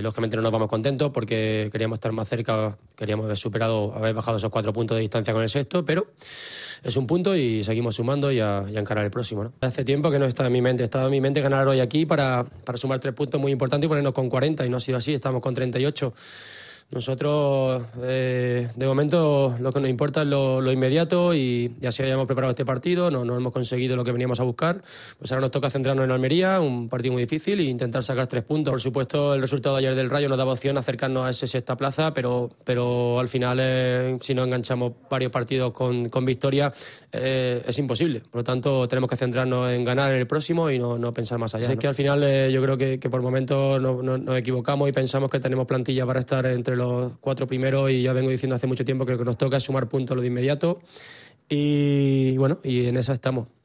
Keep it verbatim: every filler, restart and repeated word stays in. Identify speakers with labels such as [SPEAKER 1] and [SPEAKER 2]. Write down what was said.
[SPEAKER 1] lógicamente no nos vamos contentos porque queríamos estar más cerca, queríamos haber superado, haber bajado esos cuatro puntos de distancia con el sexto, pero es un punto y seguimos sumando y a, y a encarar el próximo, ¿no? Hace tiempo que no está en mi mente, estaba en mi mente ganar hoy aquí para, para sumar tres puntos muy importantes y ponernos con cuarenta, y no ha sido así, estamos con treinta y ocho. Nosotros, eh, de momento, lo que nos importa es lo, lo inmediato y, y así hayamos preparado este partido, no, no hemos conseguido lo que veníamos a buscar. Pues ahora nos toca centrarnos en Almería, un partido muy difícil, e intentar sacar tres puntos. Por supuesto, el resultado de ayer del Rayo nos daba opción a acercarnos a esa sexta plaza, pero, pero al final, eh, si no enganchamos varios partidos con, con victoria, eh, es imposible. Por lo tanto, tenemos que centrarnos en ganar el próximo y no, no pensar más allá, ¿no? Es que al final eh, yo creo que, que por momentos no, no, nos equivocamos y pensamos que tenemos plantilla para estar entre los los cuatro primeros, y ya vengo diciendo hace mucho tiempo que lo que nos toca es sumar puntos lo de inmediato y bueno, y en esa estamos.